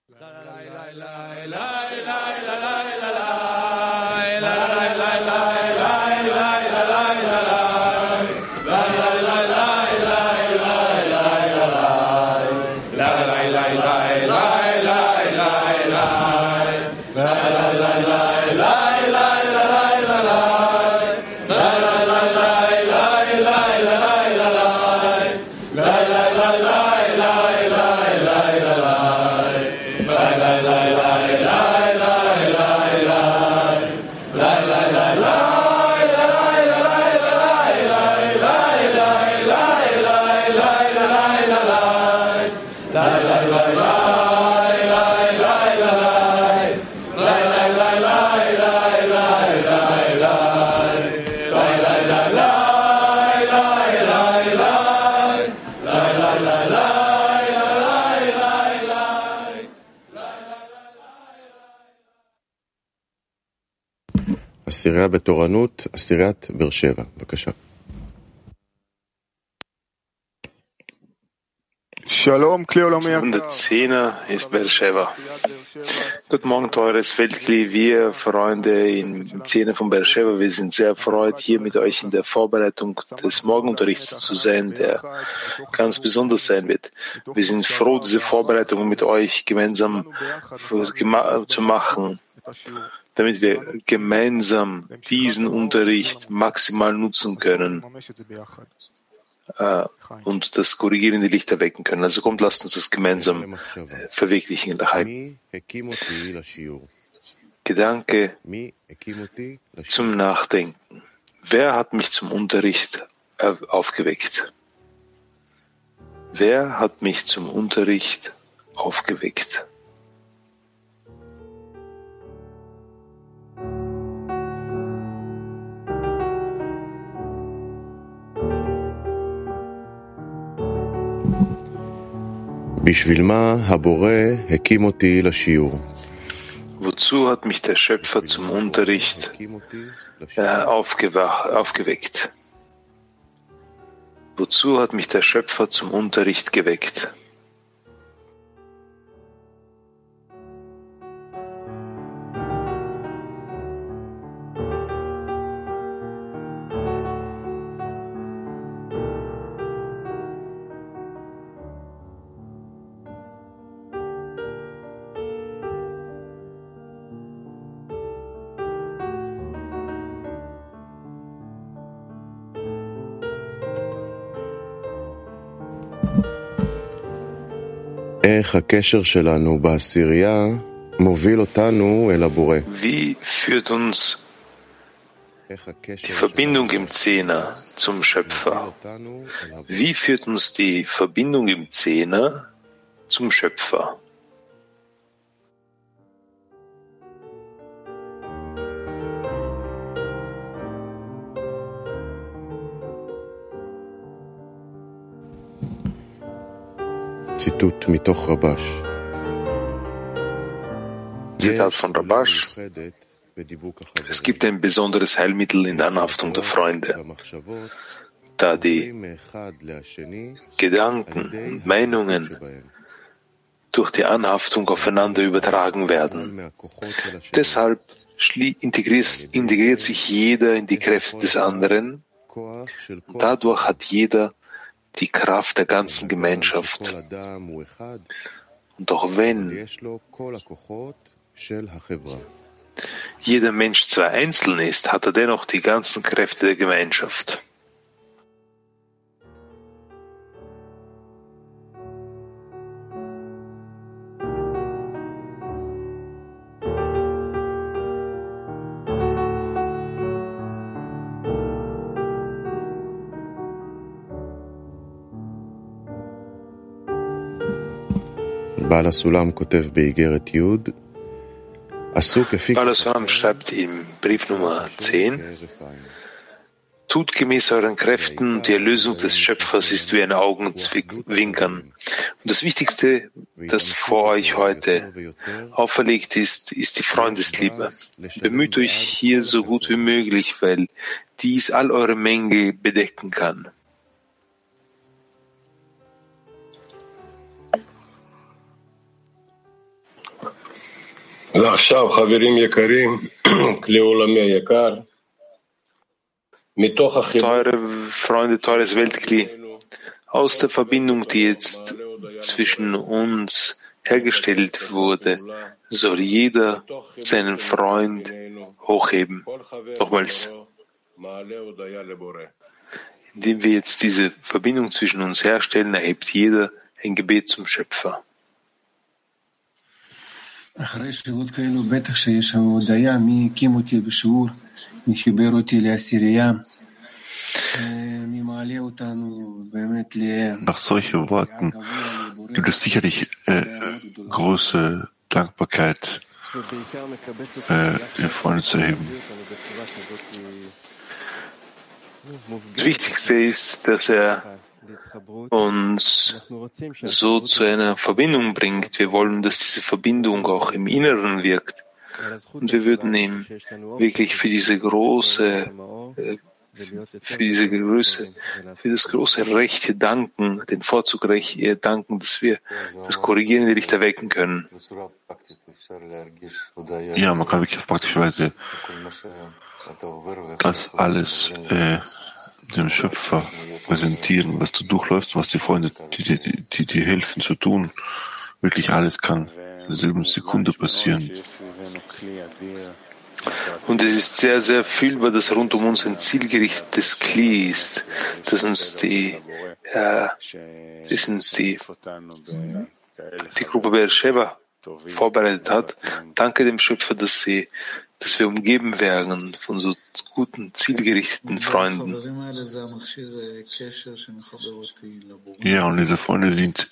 עשירייה בתורנות, עשיריית באר שבע. בבקשה. Der Zehner ist Beersheba. Guten Morgen, teures Weltkli, wir Freunde im Zehner von Beersheba. Wir sind sehr erfreut, hier mit euch in der Vorbereitung des Morgenunterrichts zu sein, der ganz besonders sein wird. Wir sind froh, diese Vorbereitung mit euch gemeinsam zu machen, damit wir gemeinsam diesen Unterricht maximal nutzen können und das korrigierende Licht erwecken können. Also kommt, lasst uns das gemeinsam verwirklichen in der Heim. Gedanke zum Nachdenken. Wer hat mich zum Unterricht aufgeweckt? Wer hat mich zum Unterricht aufgeweckt? Wozu hat mich der Schöpfer zum Unterricht aufgeweckt? Wozu hat mich der Schöpfer zum Unterricht geweckt? Wie führt uns die Verbindung im Zehner zum Schöpfer? Wie führt uns die Verbindung im Zehner zum Schöpfer? Zitat von Rabash. Es gibt ein besonderes Heilmittel in der Anhaftung der Freunde, da die Gedanken und Meinungen durch die Anhaftung aufeinander übertragen werden. Deshalb integriert sich jeder in die Kräfte des anderen. Dadurch hat jeder die Kraft der ganzen Gemeinschaft. Und auch wenn jeder Mensch zwar einzeln ist, hat er dennoch die ganzen Kräfte der Gemeinschaft. בעל הסולם כותב באיגרת י' Baal HaSulam schreibt im Brief Nummer 10: Tut gemäß euren Kräften, die Erlösung des Schöpfers ist wie ein Augenzwinkern. Und das Wichtigste, das vor euch heute auferlegt ist, ist die Freundesliebe. Bemüht euch hier so gut wie möglich, weil dies all eure Mängel bedecken kann. Teure Freunde, teures Weltkli, aus der Verbindung, die jetzt zwischen uns hergestellt wurde, soll jeder seinen Freund hochheben. Nochmals, indem wir jetzt diese Verbindung zwischen uns herstellen, erhebt jeder ein Gebet zum Schöpfer. Nach solchen Worten gibt es sicherlich große Dankbarkeit, den Freund zu erheben. Das Wichtigste ist, dass er uns so zu einer Verbindung bringt. Wir wollen, dass diese Verbindung auch im Inneren wirkt. Und wir würden ihm wirklich für das große Recht hier danken, den Vorzug danken, dass wir das korrigierende Licht erwecken können. Ja, man kann wirklich auf praktische Weise das alles dem Schöpfer präsentieren, was du durchläufst, was die Freunde, die dir helfen zu tun. Wirklich alles kann in derselben Sekunde passieren. Und es ist sehr, sehr fühlbar, dass rund um uns ein zielgerichtetes Kli ist, das uns die Gruppe Beersheva vorbereitet hat. Danke dem Schöpfer, dass wir umgeben werden von so guten, zielgerichteten Freunden. Ja, und diese Freunde sind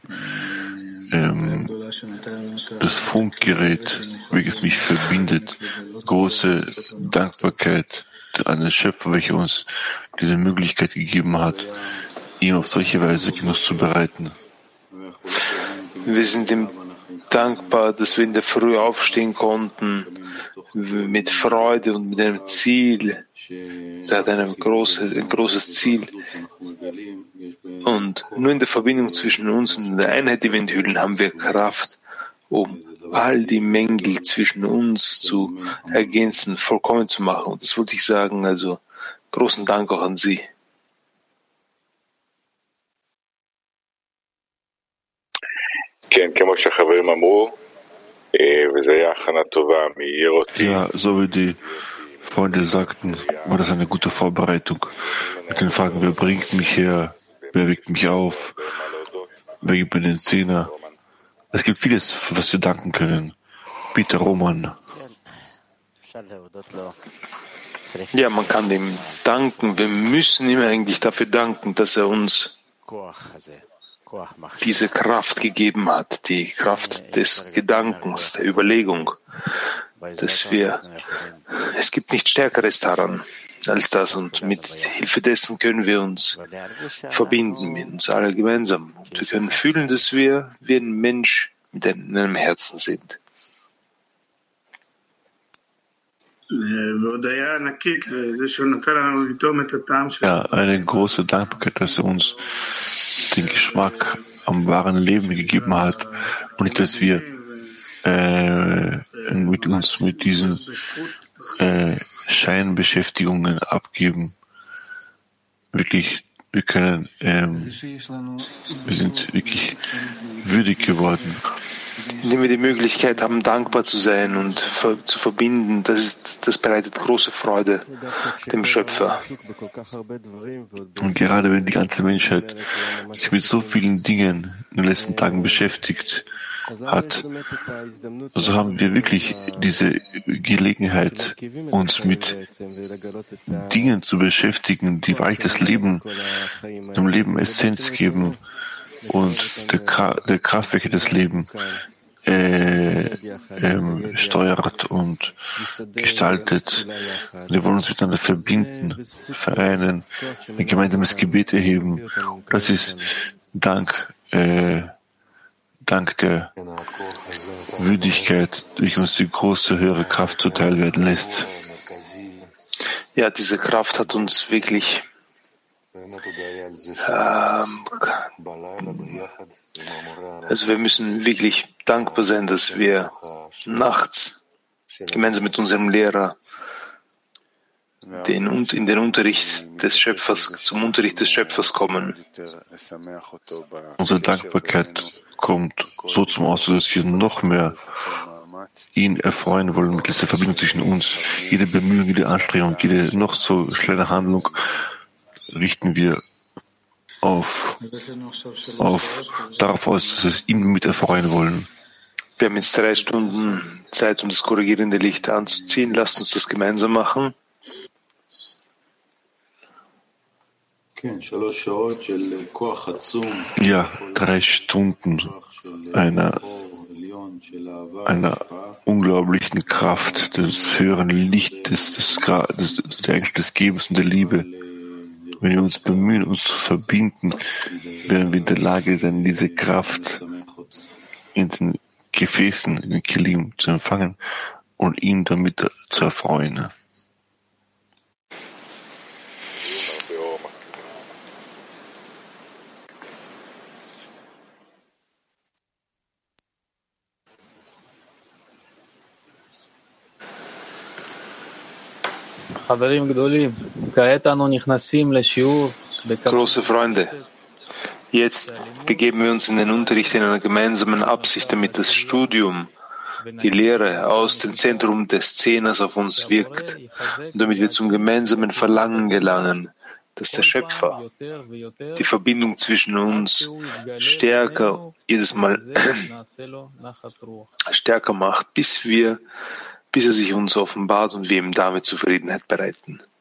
das Funkgerät, welches mich verbindet. Große Dankbarkeit an den Schöpfer, welcher uns diese Möglichkeit gegeben hat, ihm auf solche Weise Genuss zu bereiten. Wir sind ihm dankbar, dass wir in der Früh aufstehen konnten, mit Freude und mit einem Ziel. Er hat ein großes Ziel. Und nur in der Verbindung zwischen uns und der Einheit, die wir enthüllen, haben wir Kraft, um all die Mängel zwischen uns zu ergänzen, vollkommen zu machen. Und das wollte ich sagen, also großen Dank auch an Sie. Ja, so wie die Freunde sagten, war das eine gute Vorbereitung. Mit den Fragen, wer bringt mich her, wer weckt mich auf, wer gibt mir den Zehner. Es gibt vieles, für was wir danken können. Bitte, Roman. Ja, man kann ihm danken. Wir müssen ihm eigentlich dafür danken, dass er uns diese Kraft gegeben hat, die Kraft des Gedankens, der Überlegung, es gibt nichts Stärkeres daran als das, und mit Hilfe dessen können wir uns verbinden mit uns alle gemeinsam. Und wir können fühlen, dass wir wie ein Mensch mit einem Herzen sind. Ja, eine große Dankbarkeit, dass er uns den Geschmack am wahren Leben gegeben hat und nicht, dass wir mit diesen Scheinbeschäftigungen abgeben. Wirklich, wir sind wirklich würdig geworden. Indem wir die Möglichkeit haben, dankbar zu sein und zu verbinden, das bereitet große Freude dem Schöpfer. Und gerade wenn die ganze Menschheit sich mit so vielen Dingen in den letzten Tagen beschäftigt hat, so haben wir wirklich diese Gelegenheit, uns mit Dingen zu beschäftigen, die eigentlich dem Leben Essenz geben und der Kraftwerke des Lebens steuert und gestaltet. Wir wollen uns miteinander verbinden, vereinen, ein gemeinsames Gebet erheben. Das ist Dank der Würdigkeit, durch uns die große, höhere Kraft zuteil werden lässt. Ja, diese Kraft hat uns wirklich also wir müssen wirklich dankbar sein, dass wir nachts gemeinsam mit unserem Lehrer in den Unterricht des Schöpfers, zum Unterricht des Schöpfers kommen. Unsere Dankbarkeit kommt so zum Ausdruck, dass wir noch mehr ihn erfreuen wollen mit dieser Verbindung zwischen uns. Jede Bemühung, jede Anstrengung, jede noch so kleine Handlung richten wir darauf aus, dass wir ihn mit erfreuen wollen. Wir haben jetzt 3 Stunden Zeit, um das korrigierende Licht anzuziehen. Lasst uns das gemeinsam machen. Ja, 3 Stunden einer unglaublichen Kraft, des höheren Lichtes, des Gebens und der Liebe. Wenn wir uns bemühen, uns zu verbinden, werden wir in der Lage sein, diese Kraft in den Gefäßen, in den Kelim zu empfangen und ihn damit zu erfreuen. Große Freunde, jetzt begeben wir uns in den Unterricht in einer gemeinsamen Absicht, damit das Studium, die Lehre aus dem Zentrum des Zehners auf uns wirkt und damit wir zum gemeinsamen Verlangen gelangen, dass der Schöpfer die Verbindung zwischen uns jedes Mal stärker macht, bis er sich uns offenbart und wir ihm damit Zufriedenheit bereiten.